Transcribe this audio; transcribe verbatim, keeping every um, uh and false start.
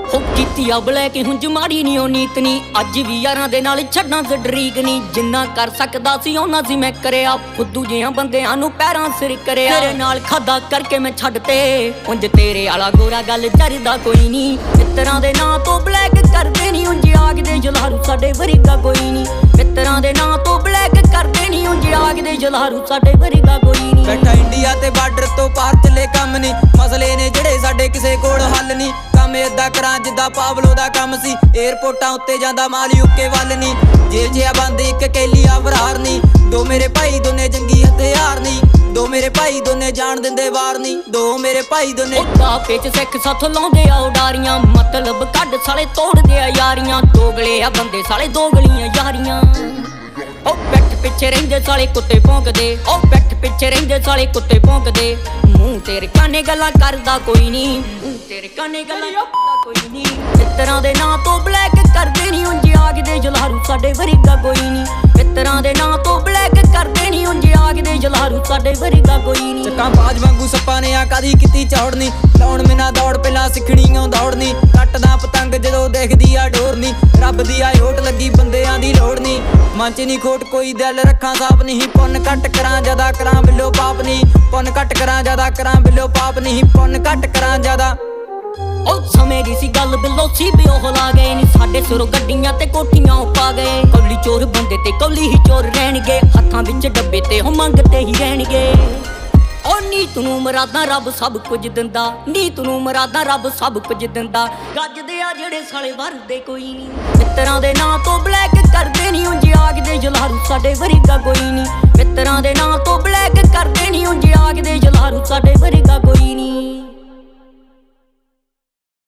हो कीती आ ब्लैक हुंज माड़ी नी ओ नीत नी अज भी यारां दे नाल छड्डां ते डरीक नी जिन्ना कर सकदा सी ओना सी मैं करिया फुद्दू जिहां बंदियां नूं पैरां सिर करिया तेरे नाल खादा करके मैं छड्डते उंज तेरे आला गोरा गल जरदा कोई नी मित्तरां दे नां तो ब्लैक करदे नी उंज आखदे जलारू साडे वरगा कोई नी मित्तरां दे नां तो ब्लैक करदे नी उंज आखदे जलारू साडे वरगा कोई नी बैठा इंडिया ते बार्डर तो पार चले कम नी मसले ने जेड़े साडे किसे कोल हल नी काम इदा करां जिद्दां पावलो दा काम सी एयरपोर्टां उत्ते जांदा माल यूके वल नी जेल च बंद इक कैली आ फरार नी दो मेरे भाई दोने जंगी हथियार नी दो मेरे भाई दोने जान दिंदे वार नी दो मेरे भाई दोने ओदा पेच सिख साथों लाउंदे आ उडारियां मतलब कड साले तोड़दे आ यारियां दोगले आ बंदे साले दोगलियां यारियां ओ बैठ पिछे रहिंदे साले कुत्ते भौंकदे ओ बैठ पिछे रहिंदे साले कुत्ते भौंकदे मूंह तेरे काने गल्लां करदा कोई नी मूंह तेरे काने गल्लां करदा कोई नी मित्तरां दे नां तो ब्लैक करदे नी उंज आखदे जलारू साडे वरगा कोई नी मित्तरां दे नां तो ब्लैक करदे नी उंज आखदे जलारू साडे वरगा कोई नी ਚੱਕਾਂ ਬਾਜ ਵਾਂਗੂ ਸੱਪਾਂ ਨੇ ਆ ਕਾਦੀ ਕੀਤੀ ਚੌੜਨੀ ਲਾਉਣ ਬਿਨਾ ਦੌੜ ਪਹਿਲਾਂ ਸਿੱਖਣੀ ਓ ਦੌੜਨੀ ਕੱਟਦਾ ਪਤੰਗ ਜਦੋਂ ਦੇਖਦੀ ਆ ਡੋਰਨੀ ਰੱਬ ਦੀ ਆ ਹੋਟ ਲੱਗੀ ਬੰਦਿਆਂ ਦੀ ਲੋੜ ਨਹੀਂ ਮਨ ਚ ਨਹੀਂ ਖੋਟ ਕੋਈ ਦਿਲ ਰੱਖਾਂ ਸਾਫ ਨਹੀਂ ਪੁੰਨ ਕੱਟ ਕਰਾਂ ਜਿਆਦਾ ਕਰਾਂ ਬਿੱਲੋ ਪਾਪ ਨਹੀਂ ਪੁੰਨ ਕੱਟ ਕਰਾਂ ਜਿਆਦਾ ਕਰਾਂ ਬਿੱਲੋ ਪਾਪ ਨਹੀਂ ਪੁੰਨ ਕੱਟ ਕਰਾਂ ਜਿਆਦਾ ओ समय दी सी गल बिलो सी भी ओह ला गए नी साडे सिरों गड्डियां ते कोठियां पा गए कौली चोर बंदे ते कौली ही चोर रहणगे हत्थां विच डब्बे ते हो मंगते ही रहणगे ओ नीत नूं मरादा रब सब कुछ दिंदा नीत नूं मरादा रब सब कुछ दिंदा गजदे आ जेड़े साले वरदे कोई नी मित्तरां दे नां तो ब्लैक करदे नी उंज आखदे जलारू साडे वरगा कोई नी मित्तरां दे नां तो ब्लैक करदे नी उंज आखदे